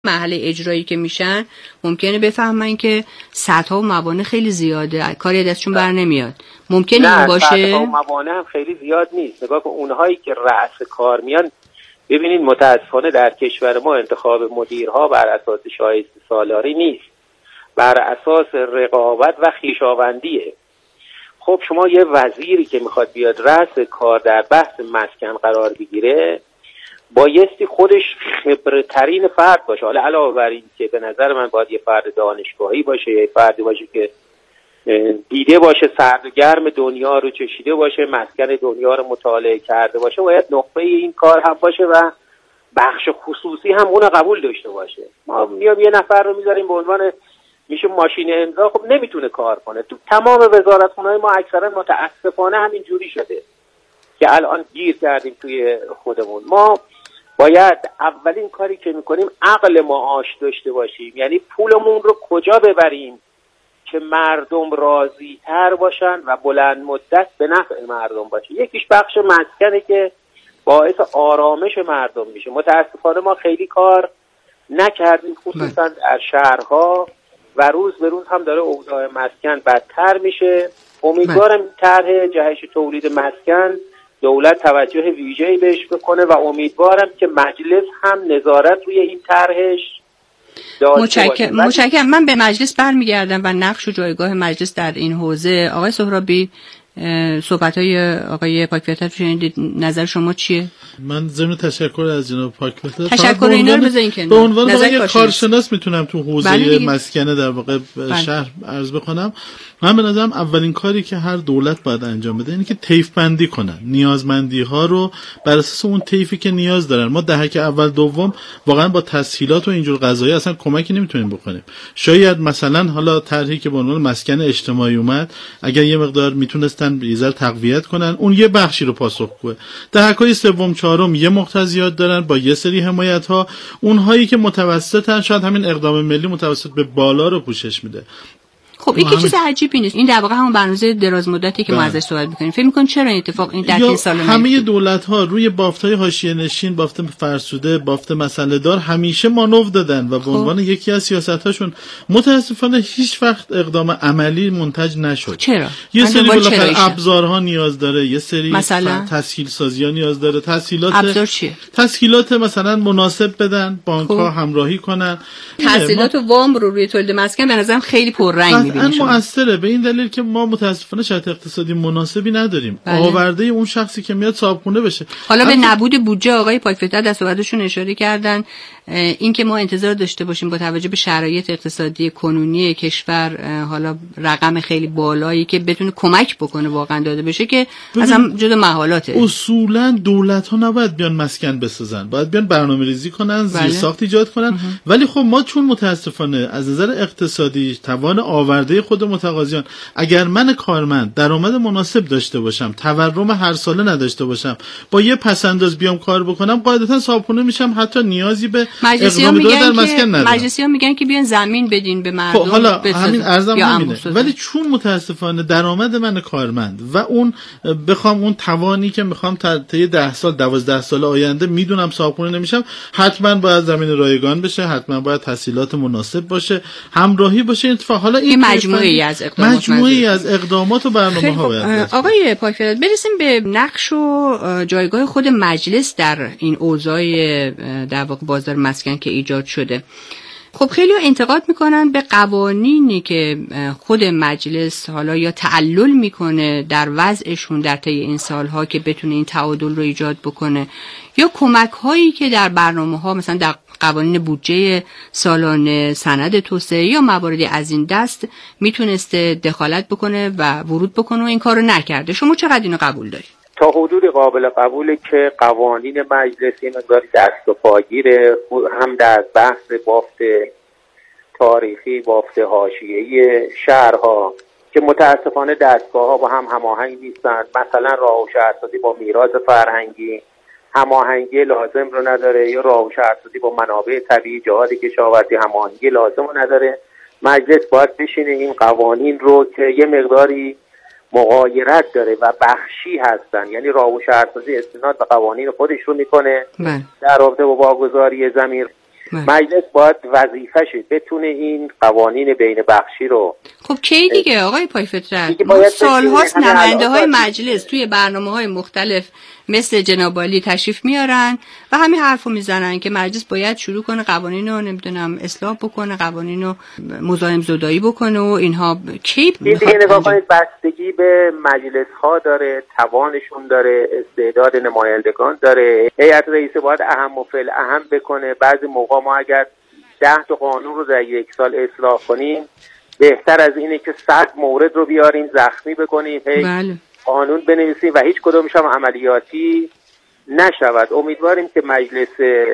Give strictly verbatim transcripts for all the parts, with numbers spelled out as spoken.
مرحله اجرایی که میشن ممکنه بفهمن که سطح و موانع خیلی زیاده، کاری دستشون بر نمیاد. ممکنه این باشه. نه، سطح و موانع هم خیلی زیاد نیست. نگاه کن اونهایی که رأس کار میان، ببینید متاسفانه در کشور ما انتخاب مدیرها بر اساس شایسته سالاری نیست، بر اساس رقابت و خویشاوندیه. خب شما یه وزیری که میخواد بیاد رأس کار در بحث مسکن قرار بگیره، بایستی خودش خبره ترین فرد باشه. حالا علاوه بر این که به نظر من باید یه فرد دانشگاهی باشه، یه فردی باشه که دیده باشه سرد و گرم دنیا رو چشیده باشه، مسکن دنیا رو مطالعه کرده باشه، باید نخبه این کار هم باشه و بخش خصوصی هم اون قبول داشته باشه. ما میام یه نفر رو میذاریم به عنوان میشه ماشین امضا، خب نمیتونه کار کنه. تو تمام وزارتخونه‌های ما اکثرا متاسفانه همین جوری شده که الان گیر کردیم توی خودمون. ما باید اولین کاری که میکنیم عقل معاش داشته باشیم، یعنی پولمون رو کجا ببریم که مردم راضی تر باشن و بلند مدت به نفع مردم باشه. یکیش بخش مسکنه که باعث آرامش مردم میشه. متاسفانه ما خیلی کار نکردیم، خصوصا در شهرها، و روز به روز هم داره اوضاع مسکن بدتر میشه. امیدوارم این طرح جهش تولید مسکن دولت توجه ویژه‌ای بهش بکنه و امیدوارم که مجلس هم نظارت روی این طرحش داشته باشه. متشکرم. من به مجلس برمیگردم و نقش و جایگاه مجلس در این حوزه. آقای سهرابی، صحبت‌های آقای پاکفیاتر شنیدید، نظر شما چیه؟ من ضمن تشکر از جناب پاکفیاتر تشکر اینا رو بذارین کنار. به عنوان یک کارشناس میتونم تو حوزه مسکنه در واقع بله. شهر عرض بکنم. من به نظرم اولین کاری که هر دولت باید انجام بده اینه که طیف بندی کنن نیازمندی ها رو بر اساس اون طیفی که نیاز دارن. ما دهک اول دوم واقعا با تسهیلات و اینجور قضایا اصلا کمکی نمیتونیم بکنیم. شاید مثلا حالا طرحی که به عنوان مسکن اجتماعی اومد، اگر یه مقدار میتونستن یه ذره تقویت کنن، اون یه بخشی رو پاسخگوه. دهک‌های سوم چهارم یه مقتضیات دارن با یه سری حمایت ها، اونهایی که متوسطن شاید همین اقدام ملی متوسط به بالا رو پوشش میده. خب این که چیز عجیبی نیست. این در واقع همون برنامه دراز مدتی که ما ازش صحبت می‌کنیم. فکر می‌کنید چرا این اتفاق این در این سال همه دولت‌ها روی بافت‌های حاشیه نشین، بافت فرسوده، بافت مسئله دار همیشه مانور دادن و به عنوان یکی از سیاست‌هاشون متأسفانه هیچ وقت اقدام عملی منتج نشد. چرا؟ یه سری بالاخره ابزارها نیاز داره، یه سری تسهیل سازی‌ها نیاز داره. تسهیلات ابزار چیه؟ تسهیلات مثلا مناسب بدن، بانک‌ها همراهی کنن. تسهیلات و وام رو روی تولید مسکن به نظرم خیلی پررنگ این مؤثره، به این دلیل که ما متاسفانه شرط اقتصادی مناسبی نداریم. بله. آورده اون شخصی که میاد صاحبخونه بشه. حالا به نبود بودجه آقای پاکفیاتر در صحبتشون اشاره کردن، این که ما انتظار داشته باشیم با توجه به شرایط اقتصادی کنونی کشور حالا رقم خیلی بالایی که بتونه کمک بکنه واقعا داده بشه که اصلا جدا محالاته. اصولا دولت ها نباید بیان مسکن بسازن، باید بیان برنامه‌ریزی کنن، بله. زیرساخت ایجاد کنن. امه. ولی خب ما چون متاسفانه از نظر اقتصادی توان آورده خود متقاضیان، اگر من کارمند درآمد مناسب داشته باشم، تورم هر ساله نداشته باشم، با یه پسنداز بیام کار بکنم، قاعدتا صاحبخونه میشم، حتی نیازی به اقدام در مسکن ندارم. مجلسی‌ها میگن که بیان زمین بدین به مردم. حالا همین ارزم همینه. ولی چون متاسفانه درآمد من کارمند و اون بخوام اون توانی که میخوام تا ده سال دوازده سال آینده میدونم صاحبخونه نمیشم، حتما باید زمین رایگان بشه، حتما باید تسهیلات مناسب باشه، همراهی باشه. این اتفاق حالا این مجموعه‌ای از اقدامات مجموعه‌ای از اقدامات و برنامه‌ها باید. آقای پاکفیاتر، برسیم به نقش و جایگاه خود مجلس در این اوضاع در واقع بازار مسکن که ایجاد شده. خب خیلی انتقاد میکنن به قوانینی که خود مجلس حالا یا تعلل میکنه در وضعشون در طی این سالها که بتونه این تعادل رو ایجاد بکنه، یا کمک هایی که در برنامه ها مثلا در قوانین بودجه سالانه، سند توسعه یا مواردی از این دست میتونسته دخالت بکنه و ورود بکنه و این کارو نکرده. شما چقدر اینو قبول دارید؟ تا حدود قابل قبوله که قوانین مجلسی مقداری دست و پاگیره، هم در بحث بافت تاریخی، بافت حاشیه‌ای شهرها که متاسفانه دستگاه‌ها با هم هماهنگ نیستند. مثلا راه و شهرسازی با میراث فرهنگی هماهنگی لازم رو نداره، یا راه و شهرسازی با منابع طبیعی، جهاد کشاورزی هماهنگی لازم رو نداره. مجلس باید بشینه این قوانین رو که یه مقداری مغایرت داره و بخشی هستن، یعنی راه و شهرسازی استناد به قوانین خودش رو میکنه در رابطه با واگذاری زمین، مجلس باید وظیفه‌ش بتونه این قوانین بین بخشی رو. خب کی دیگه آقای پایفطرت ما سال‌هاست نماینده های مجلس توی برنامه‌های مختلف مثل جناب عالی تشریف میارن و همین حرفو میزنن که مجلس باید شروع کنه قوانین رو نمیدونم اصلاح بکنه، قوانین رو مزاحم زدایی بکنه و اینها. کی دیگه نگاه کنید بستگی به مجلس ها داره، توانشون داره، استعداد نمایندگان داره. هیئت رئیسه باید اهم و فعل اهم بکنه. بعضی موقع ما اگر ده تا قانون رو در یک سال اصلاح کنیم بهتر از اینه که صد مورد رو بیاریم زخمی بکنیم، هی بله. قانون بنویسیم و هیچ کدومش هم عملیاتی نشود. امیدواریم که مجلس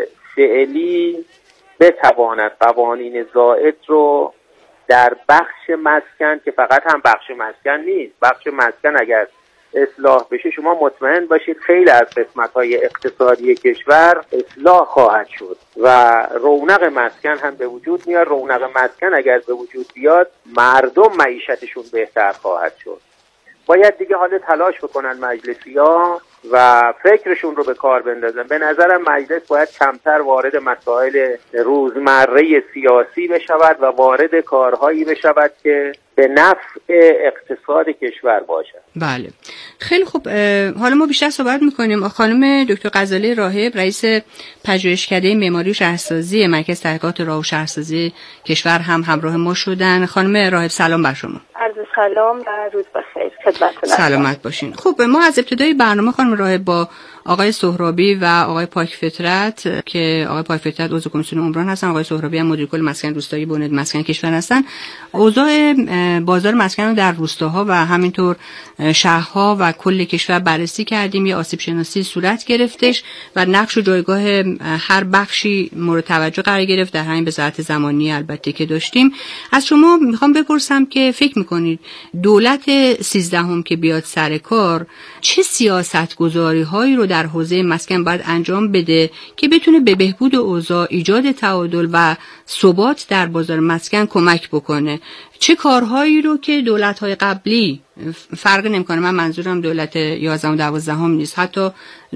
فعلی بتواند قوانین زائد رو در بخش مسکن، که فقط هم بخش مسکن نیست، بخش مسکن اگر اصلاح بشه شما مطمئن باشید خیلی از قسمت‌های اقتصادی کشور اصلاح خواهد شد و رونق مسکن هم به وجود میاد. رونق مسکن اگر به وجود بیاد مردم معیشتشون بهتر خواهد شد. باید دیگه حالا تلاش بکنن مجلسی‌ها و فکرشون رو به کار بندازن. به نظرم مجلس باید کمتر وارد مسائل روزمره سیاسی بشود و وارد کارهایی بشود که به نفع اقتصاد کشور باشد. بله خیلی خوب. حالا ما بیشتر صحبت میکنیم. خانم دکتر غزاله راهب رئیس پژوهشکده معماری و شهرسازی مرکز تحقیقات راه و شهرسازی کشور هم همراه ما شدن. خانم راهب سلام بر شما. عرض سلام و روز بخیر خدمتتون. سلامت باشین. خب ما از ابتدای برنامه خانم راهب با آقای سهرابی و آقای پاکفطرت که آقای پاکفطرت عضو کمیسیون عمران هستن، آقای سهرابی هم مدیر کل مسکن روستایی بنیاد مسکن کشور هستن، اوضاع بازار مسکن رو در روستاها و همینطور شهرها و کل کشور بررسی کردیم. یه آسیب شناسی صورت گرفتش و نقش و جایگاه هر بخشی مورد توجه قرار گرفت در همین وضعیت زمانی البته که داشتیم. از شما میخوام بپرسم که فکر میکنید دولت سیزدهم که بیاد سر کار چه سیاستگذاری هایی رو در حوزه مسکن باید انجام بده که بتونه به بهبود اوضاع، ایجاد تعادل و ثبات در بازار مسکن کمک بکنه؟ چه کارهایی رو که دولت‌های قبلی، فرق نمی‌کنه، من منظورم دولت یازدهم و دوازدهم نیست، حتی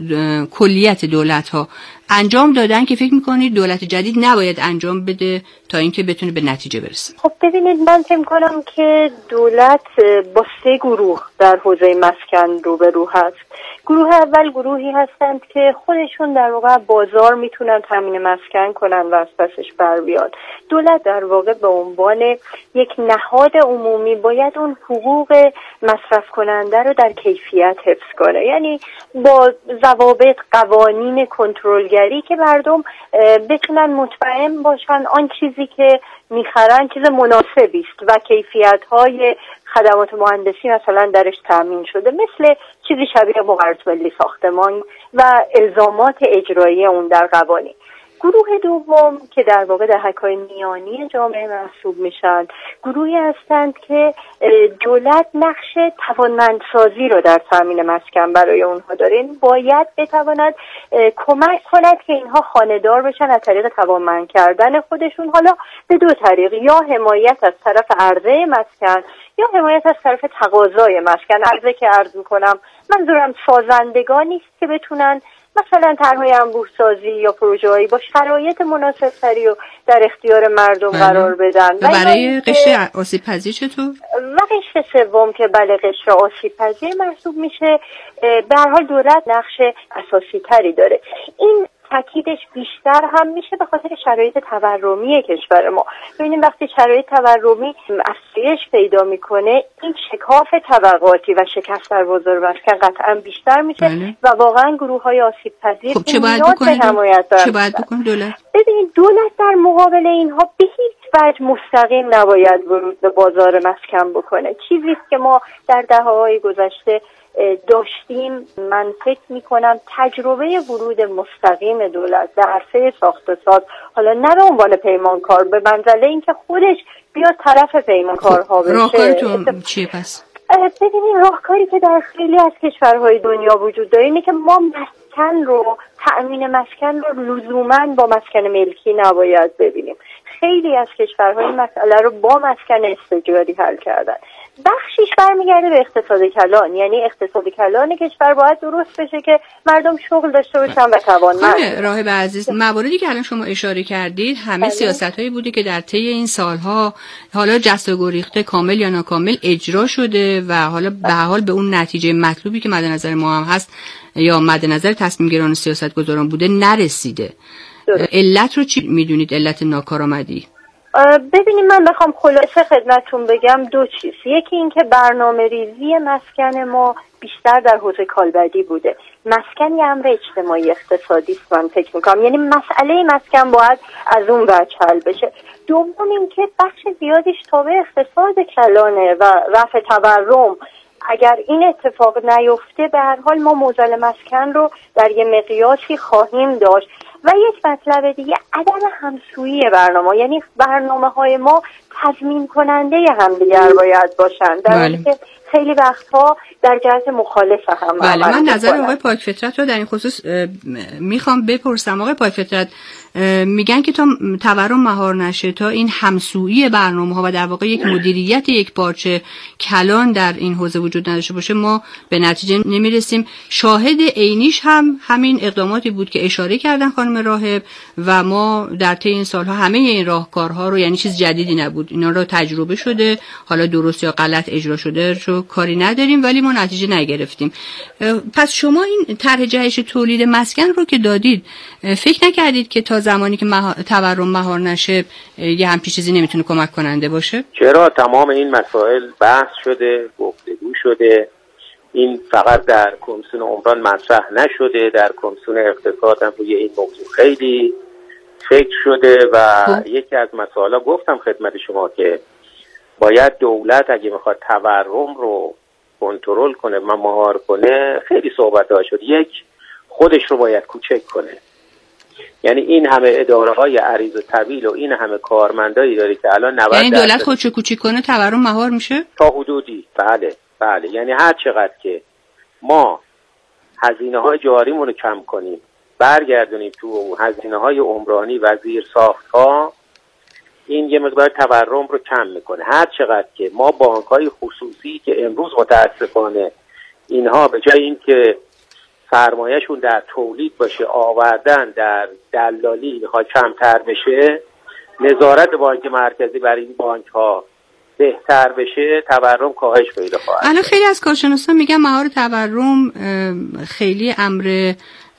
کلیت دولت‌ها انجام دادن که فکر می‌کنید دولت جدید نباید انجام بده تا اینکه بتونه به نتیجه برسه؟ خب ببینید، من فکر می‌کنم که دولت با سه گروه در حوزه مسکن روبرو هست. گروه اول گروهی هستند که خودشون در واقع بازار میتونن تامین مسکن کنن و از پسش بر بیاد. دولت در واقع به عنوان یک نهاد عمومی باید اون حقوق مصرف کننده رو در کیفیت حفظ کنه، یعنی با ضوابط، قوانین کنترلگری که مردم بتونن مطمئن باشن آن چیزی که میخرن چیز مناسبی است و کیفیت‌های خدمات مهندسی مثلا درش تامین شده، مثل چیزی شبیه مقررات ملی ساختمان و الزامات اجرایی اون در قوانین. گروه دوم که در واقع دهک‌های میانی جامعه محسوب میشن، گروهی هستند که دولت نقش توانمندسازی رو در تامین مسکن برای اونها داره. این باید بتواند کمک کند که اینها خانه‌دار بشن از طریق توانمند کردن خودشون، حالا به دو طریق، یا حمایت از طرف عرضه مسکن یا حمایت از طرف تقاضای مسکن. عرضه که عرض میکنم منظورم سازندگانی است که بتونن مثلا طرح‌های انبوه‌سازی یا پروژه‌هایی با شرایط مناسب‌تری رو در اختیار مردم بله. قرار بدن. و برای قشر آسیب‌پذیر چطور؟ و قشر سوم که بله قشر آسیب‌پذیر محسوب میشه، به هر حال دولت نقش اساسی‌تری داره. این تاکیدش بیشتر هم میشه به خاطر شرایط تورمی کشور ما. ببینیم وقتی شرایط تورمی افزایش پیدا میکنه، این شکاف طبقاتی و شکست در بازار مسکن قطعا بیشتر میشه بله. و واقعا گروه‌های آسیب‌پذیر خب چه باید بکنه؟ چه باید بکنه دولت؟ ببینید دولت در مقابل اینها به هیچ وجه مستقیم نباید ورود به بازار مسکن بکنه. چیزی است که ما در دهه‌های گذشته داشتیم. من فکر میکنم تجربه ورود مستقیم دولت در عرصه ساخت و ساز، حالا نه به عنوان پیمانکار، به منزله اینکه خودش بیاد طرف پیمانکارها بشه. راهکارتون چیه پس؟ ببینید راهکاری که در خیلی از کشورهای دنیا وجود داره اینه که ما مسکن رو، تأمین مسکن رو لزوماً با مسکن ملکی نباید ببینیم. خیلی از کشورهای مسئله رو با مسکن استاجاری حل کردن. بخشیش برمیگرده به اقتصاد کلان، یعنی اقتصاد کلان کشور باید درست بشه که مردم شغل داشته باشن و توانمند. راهب عزیز، مواردی که الان شما اشاره کردید همه سیاست‌هایی بوده که در طی این سالها حالا جست و گریخته کامل یا ناکامل اجرا شده و حالا به هر حال به اون نتیجه مطلوبی که مد نظر ما هم هست یا مد نظر تصمیم گیران و سیاستگزاران بوده نرسیده. علت رو چی میدونید؟ علت ناکارآمدی؟ ببینید من بخوام خلاصه خدمتتون بگم دو چیز. یکی این که برنامه ریزی مسکن ما بیشتر در حوزه کالبدی بوده. مسکن یه امر اجتماعی اقتصادی است من فکر میکنم، یعنی مسئله مسکن باید از اون وجه حل بشه. دوم این که بخش زیادیش تابع اقتصاد کلانه و رفع تورم. اگر این اتفاق نیفته به هر حال ما معضل مسکن رو در یه مقیاسی خواهیم داشت. و یک مطلب دیگه عدم همسویی برنامه، یعنی برنامه های ما تضمین کننده همدیگر باید باشن، در حالی که خیلی وقتها در جهت مخالف هم. بله، من نظر آقای پاکفطرت رو در این خصوص میخوام بپرسم. آقای پاکفطرت میگن که تا تورم مهار نشه، تا این همسویی برنامه ها و در واقع یک مدیریت یک پارچه کلان در این حوزه وجود نداشته باشه ما به نتیجه نمیرسیم. شاهد عینیش هم همین اقداماتی بود که اشاره کردن خانم راهب و ما در طی این سالها همه این راهکارها رو، یعنی چیز جدیدی نبود، اینا رو تجربه شده، حالا درست یا غلط اجرا شده رو کاری نداریم ولی ما نتیجه نگرفتیم. پس شما این طرح جهش تولید مسکن رو که دادید فکر نکردید که تا زمانی که مها... تورم مهار نشه یه همچین چیزی نمیتونه کمک کننده باشه؟ چرا تمام این مسائل بحث شده، گفتگو شده. این فقط در کمیسیون عمران مطرح نشده، در کمیسیون اقتصاد هم روی این موضوع خیلی فکر شده و یکی از مسائل گفتم خدمت شما که باید دولت اگه میخواد تورم رو کنترل کنه و مهار کنه خیلی صحبت‌ها شد. یک، خودش رو باید کوچک کنه، یعنی این همه اداره های عریض و طویل و این همه کارمندایی داره که الان نود یعنی دولت خودش رو کوچیک کنه تورم مهار میشه تا حدودی. بله بله، یعنی هر چقدر که ما هزینه های جاریمون رو کم کنیم، برگردونیم تو هزینه های عمرانی و زیرساخت ها، این یه مقدار تورم رو کم میکنه. هر چقدر که ما بانک های خصوصی که امروز متاسفانه اینها به جای این که سرمایهشون در تولید باشه آوردن در دلالی اینها کمتر بشه، نظارت بانک مرکزی بر این بانک ها بهتر بشه، تورم کاهش پیدا خواهد. الان خیلی از کارشناسان میگن مهار تورم خیلی امر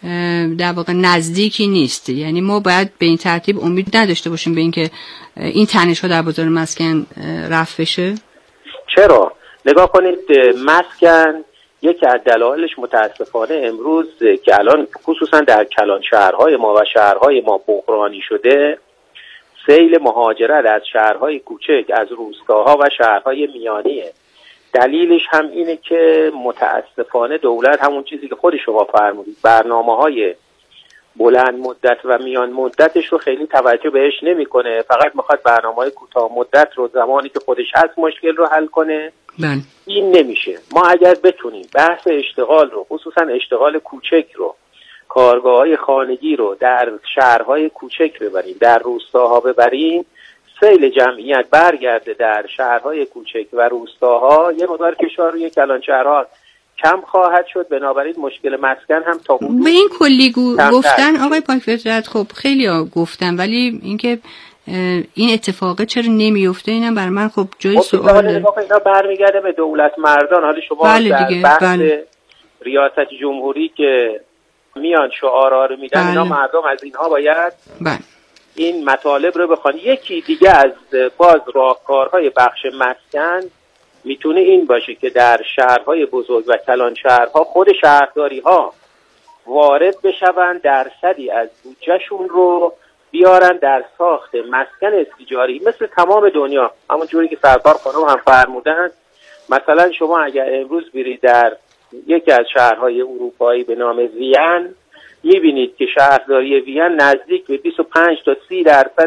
در واقع نزدیکی نیست، یعنی ما باید به این ترتیب امید نداشته باشیم به اینکه این تنش ها در بازار مسکن رفع بشه. چرا؟ نگاه کنید، مسکن یکی از دلایلش متاسفانه امروز که الان خصوصا در کلان شهرهای ما و شهرهای ما بحرانی شده، سیل مهاجرت از شهرهای کوچک، از روستاها و شهرهای میانیه. دلیلش هم اینه که متاسفانه دولت همون چیزی که خود شما فرمودید، برنامه‌های بلند مدت و میان مدتش رو خیلی توجه بهش نمی‌کنه، فقط میخواد برنامه‌های کوتاه مدت رو زمانی که خودش هست مشکل رو حل کنه. بله. این نمیشه. ما اگر بتونیم بحث اشتغال رو، خصوصا اشتغال کوچک رو، کارگاه‌های خانگی رو در شهرهای کوچک ببریم، در روستاها ببریم، سیل جمعیت برگرده در شهرهای کوچک و روستاها، یه مقدار فشار روی کلان شهرها کم خواهد شد. بنابراین مشکل مسکن هم تا حدود به این کلی گفتن آقای پاکفطرت خب خیلی ها گفتن، ولی اینکه این اتفاقه چرا نمیفته اینم برای من خب جای خب سواله. خب اینا برمیگرده به دولت مردان. حالا شما بله در دیگه. بحث بله. ریاست جمهوری که میان شعارها رو میدن، بله. اینا مردم از اینها باید بله. این مطالب رو بخوان. یکی دیگه از باز راهکارهای بخش مسکن میتونه این باشه که در شهرهای بزرگ و کلان شهرها خود شهرداری ها وارد بشون، درصدی از بودجهشون رو بیارن در ساخت مسکن استیجاری مثل تمام دنیا. همون جوری که سرکار خانم هم فرمودن، مثلا شما اگر امروز برید در یکی از شهرهای اروپایی به نام وین، میبینید که شهرداری وین نزدیک به بیست و پنج تا سی درصد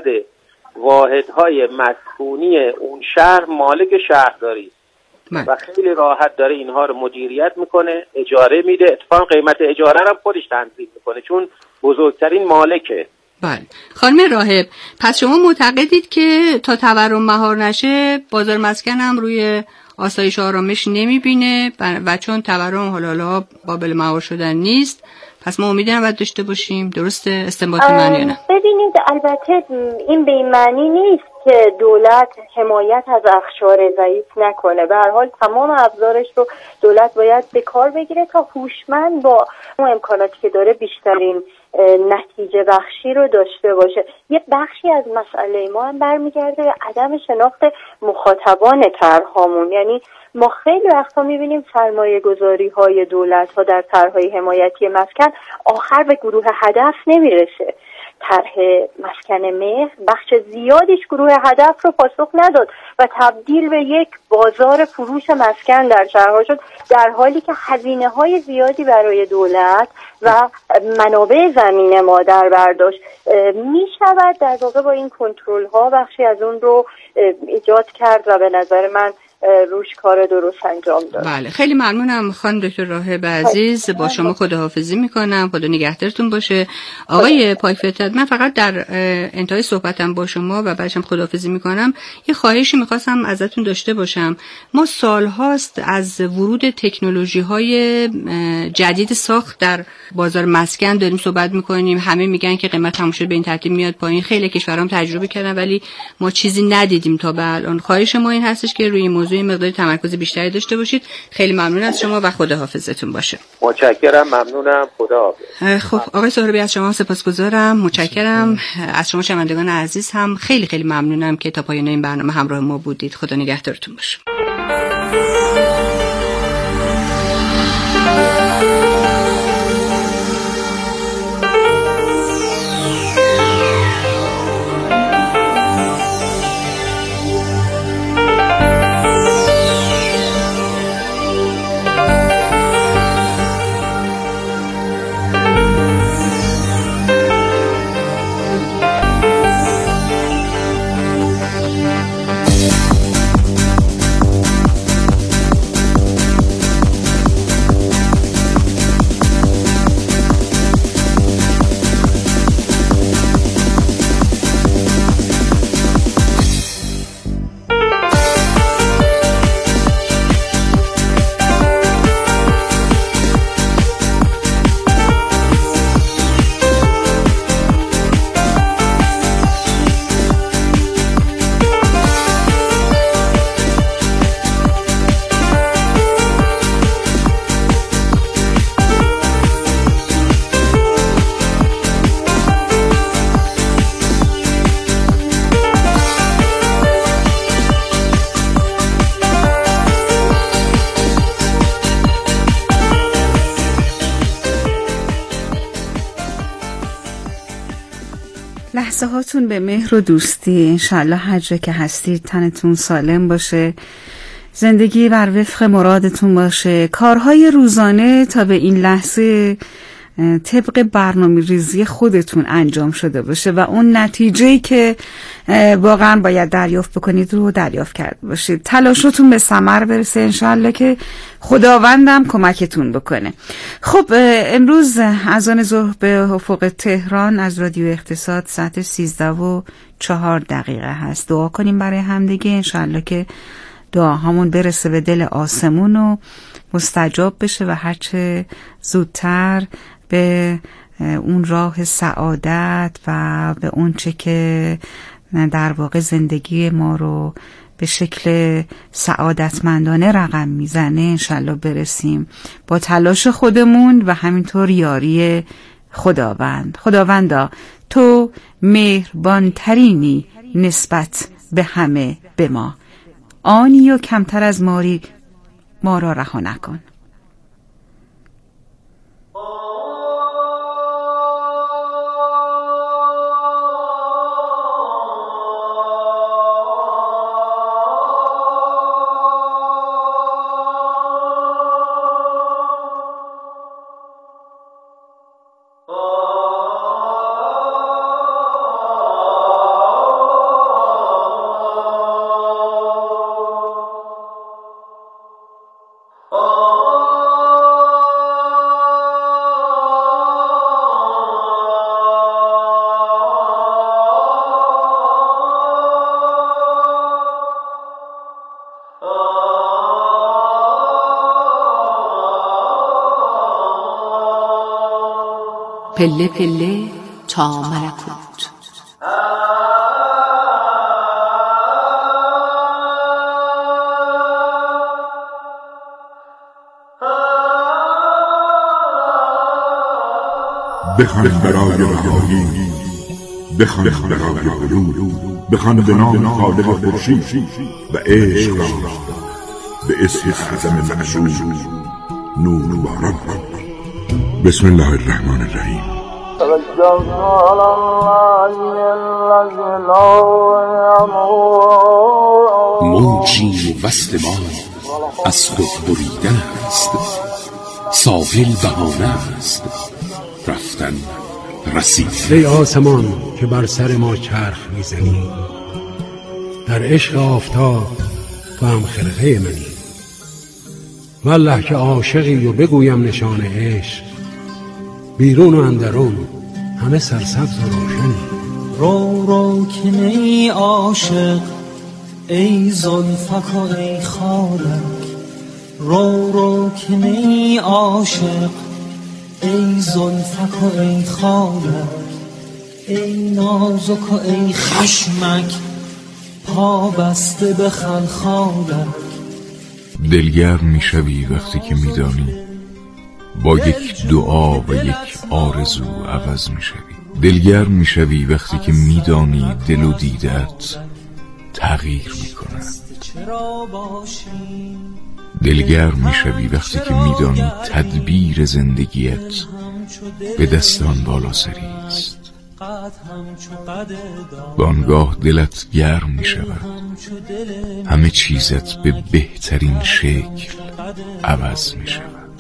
واحدهای مسکونی اون شهر مالک شهرداری است و خیلی راحت داره اینها رو مدیریت میکنه، اجاره میده، اتفاقا قیمت اجاره هم خودش تنظیم میکنه چون بزرگترین مالکه. بله. خانم راهب، پس شما معتقدید که تا تورم مهار نشه بازار مسکن هم روی آسایش آرامش نمیبینه و چون تورم حالا قابل مهار شدن نیست، پس ما امیدی نباید داشته باشیم. درسته استنباط من یا نه؟ ببینید البته این به این معنی نیست که دولت حمایت از اقشار ضعیف نکنه. به هر حال تمام ابزارش رو دولت باید به کار بگیره تا هوشمند با اون امکاناتی که داره بیشترین نتیجه بخشی رو داشته باشه. یه بخشی از مسئله ما هم برمیگرده به عدم شناخت مخاطبان طرحامون. یعنی ما خیلی وقتا میبینیم سرمایه گذاری های دولت ها در طرحهای حمایتی مسکن آخر به گروه هدف نمیرسه. طرح مسکن مهر بخش زیادیش گروه هدف رو پاسخ نداد و تبدیل به یک بازار فروش مسکن در شهرها شد، در حالی که هزینه های زیادی برای دولت و منابع زمین ما در برداشت می شود در واقع با این کنترل ها بخشی از اون رو ایجاد کرد و به نظر من روش کار درست انجام داد. بله خیلی ممنونم خانم دکتر راهب عزیز، با شما خداحافظی میکنم. خدا نگهدارتون باشه. آقای پاکفتت، من فقط در انتهای صحبتم با شما و بعدش هم خداحافظی میکنم یه خواهشی میخواستم ازتون داشته باشم. ما سالهاست از ورود تکنولوژی های جدید ساخت در بازار مسکن داریم صحبت میکنیم. همه میگن که قیمت تمام شد به این ترتیب میاد پایین. خیلی کشورام تجربه کردن ولی ما چیزی ندیدیم تا به الان. خواهش ما این هستش که روی موضوع مقدار تمرکز بیشتری داشته باشید. خیلی ممنون از شما و خداحافظتون باشه. متشکرم، ممنونم، خداحافظ. خب آقای سهرابی از شما سپاسگزارم، متشکرم. از شما شنوندگان عزیز هم خیلی خیلی ممنونم که تا پایان این برنامه همراه ما بودید. خدا نگهدارتون باشه. لحظه هاتون به مهر و دوستی. انشالله هر جا که هستید تنتون سالم باشه، زندگی بر وفق مرادتون باشه، کارهای روزانه تا به این لحظه طبق برنامه ریزی خودتون انجام شده باشه و اون نتیجه‌ای که واقعا باید دریافت بکنید رو دریافت کرده باشید. تلاشتون به ثمر برسه انشالله که خداوندم کمکتون بکنه. خب امروز اذان ظهر به افق تهران از رادیو اقتصاد ساعت سیزده و چهار دقیقه هست. دعا کنیم برای همدیگه انشالله که دعاهامون برسه به دل آسمون و مستجاب بشه و هرچه زودتر به اون راه سعادت و به اون چه که در واقع زندگی ما رو به شکل سعادتمندانه رقم میزنه انشالله برسیم با تلاش خودمون و همینطور یاری خداوند. خداوندا تو مهربانترینی نسبت به همه به ما، آنی و کمتر از ماری ما را رها نکن. Oh پله پله تا ملکوت. بخوان برای رهایی، بخوان برای علوم، بخوان به نام خالق خورشید و عشق را به اسم اعظم معشوق نور باران کن. بسم الله الرحمن الرحیم. موجی وصل ما از خود بریدن است، ساحل بهانه است رفتن رسید. ای آسمان که بر سر ما چرخ میزنی، در عشق آفتاب تو هم خرقه منی. والله که عاشقی و بگویم نشان عشق، بیرون و اندرون همه سرسبز و روشنی. رو رو که نی عاشق ای زلفک و ای خالک، رو رو که نی عاشق ای زلفک و ای خالک، ای نازک و ای خشمک پا بسته به خلخالک. دلگرم میشوی وقتی که میدانی با یک دعا و یک آرزو عوض میشوی. دلگرم میشوی وقتی که میدانی دل و دیدت تغییر میکنند. دلگرم میشوی وقتی که میدانی تدبیر زندگیت به دستان بالا سری است. بانگاه دلت گرم میشود، همه چیزت به بهترین شکل عوض میشود.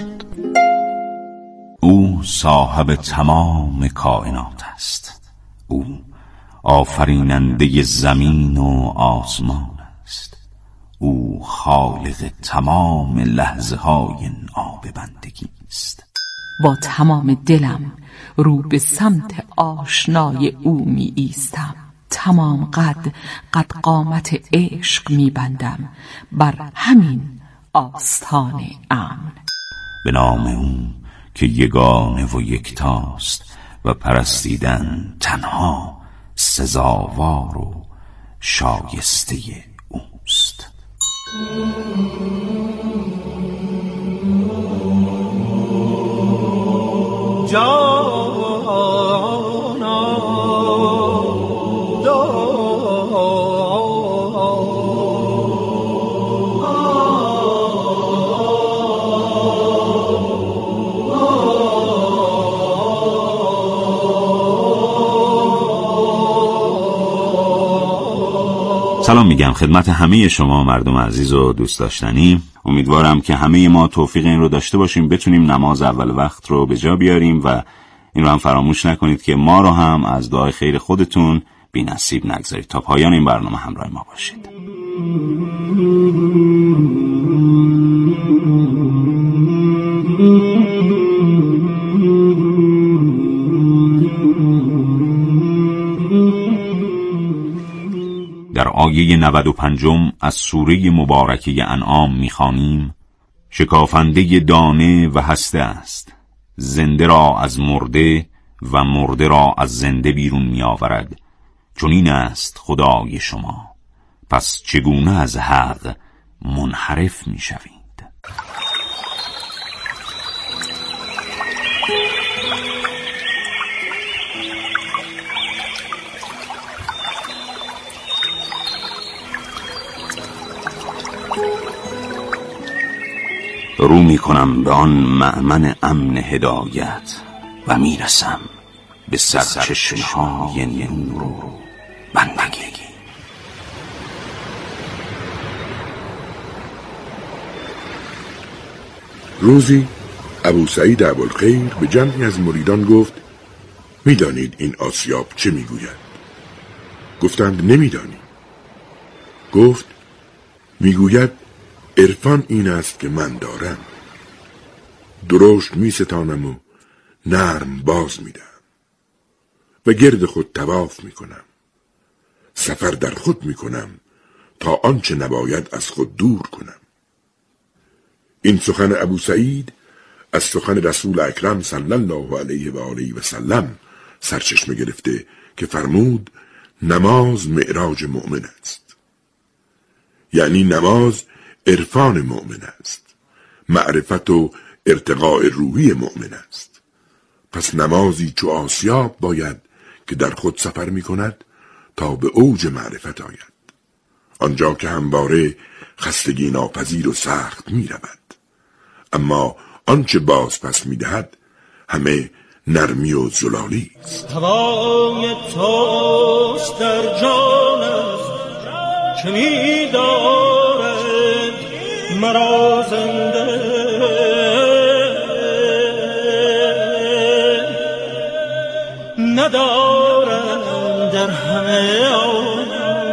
او صاحب تمام کائنات است، او آفریننده زمین و آسمان است، او خالق تمام لحظه های ناب بندگی است. با تمام دلم رو به سمت آشنای او می ایستم، تمام قد قد قامت عشق می بندم بر همین آستان امن. به نام او که یگانه و یکتاست و پرستیدن تنها سزاوار و شایسته اوست. سلام میگم خدمت همه شما مردم عزیز و دوست داشتنی. امیدوارم که همه ما توفیق این رو داشته باشیم بتونیم نماز اول وقت رو به جا بیاریم و این رو هم فراموش نکنید که ما رو هم از دعای خیر خودتون بی نصیب نگذارید. تا پایان این برنامه همراه ما باشید. در آیه نود و پنجم از سوره مبارکه انعام می‌خوانیم: شکافنده دانه و هسته است، زنده را از مرده و مرده را از زنده بیرون می‌آورد، چون این است خدای شما، پس چگونه از حق منحرف می‌شوید؟ رو می کنم به آن مأمن امن هدایت و می رسم به سرچشمه‌های نور و بندگی. روزی ابو سعید ابوالخیر به جمعی از مریدان گفت: میدانید این آسیاب چه میگوید؟ گفتند نمیدانیم. گفت: میگوید عرفان این است که من دارم، درشت می ستانم و نرم باز می دهم و گرد خود طواف می کنم، سفر در خود می کنم تا آنچه نباید از خود دور کنم. این سخن ابو سعید از سخن رسول اکرم صلی الله علیه و آله و سلم سرچشمه گرفته که فرمود نماز معراج مؤمن است. یعنی نماز عرفان مؤمن است، معرفت و ارتقاء روحی مؤمن است. پس نمازی چو آسیاب باید که در خود سفر می کند تا به اوج معرفت آید، آنجا که همواره خستگی ناپذیر و سخت می رود، اما آنچه باز پس می دهد همه نرمی و زلالی است. هوای توست در جانم که می دارد مرا زنده، ندارم در همه عالم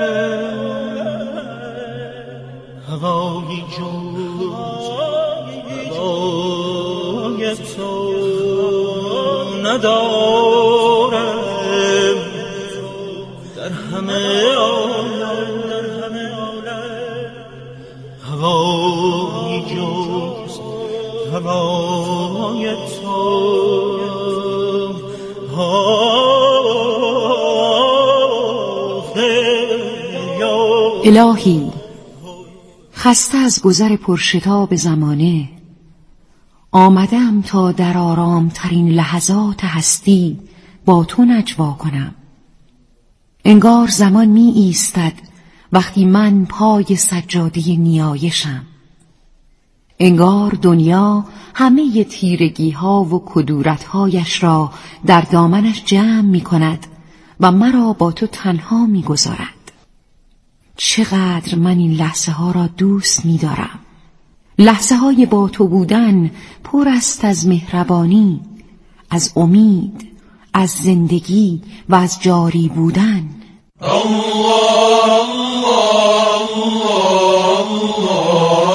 هوایی جز هوای تو، ندارم در همه عالم هوایی جز هوای تو. الهی، خسته از گذر پرشتاب زمانه آمدم تا در آرام ترین لحظات هستی با تو نجوا کنم. انگار زمان می ایستد وقتی من پای سجاده نیایشم. انگار دنیا همه تیرگی ها و کدورت هایش را در دامنش جمع می کند و مرا با تو تنها می گذارد. چقدر من این لحظه ها را دوست می دارم. لحظه های با تو بودن پر است از مهربانی، از امید، از زندگی و از جاری بودن. الله الله الله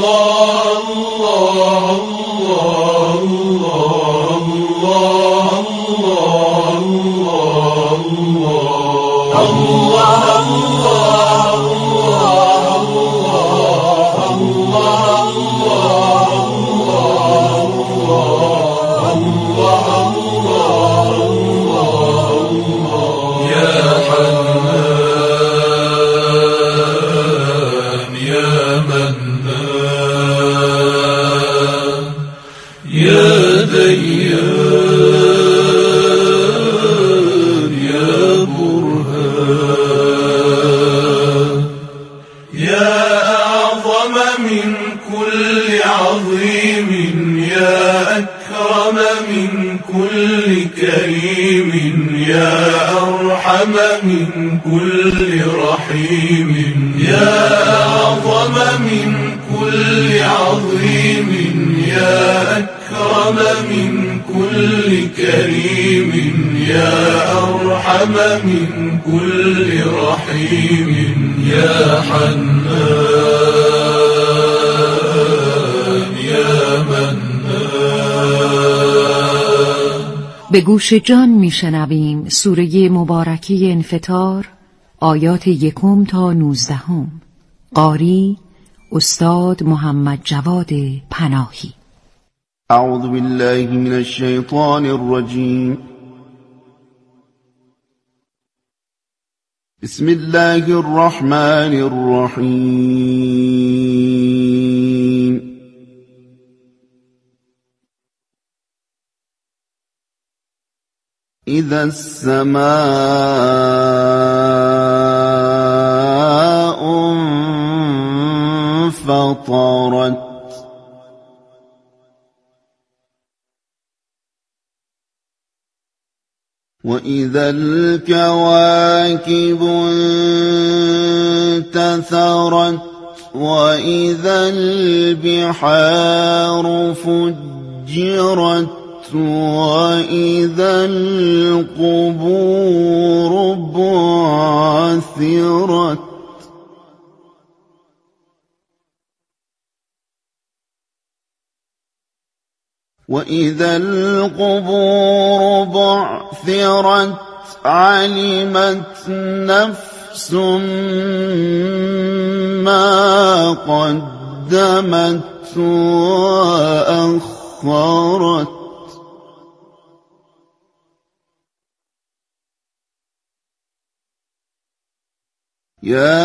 من كل رحيم، يا أعظم من كل عظيم، يا أكرم من كل كريم، يا أرحم من كل رحيم، يا حنان يا منان. به گوش جان میشنویم سوره مبارکه انفطار، آیات یکم تا نوزدهم. قاری استاد محمد جواد پناهی. اعوذ بالله من الشیطان الرجیم. بسم الله الرحمن الرحیم. إذا السماء انفطرت وإذا الكواكب انتثرت وإذا البحار فجرت وإذا القبور بعثرت وإذا القبور بعثرت علمت نفس ما قدمت وأخرت سخرت يا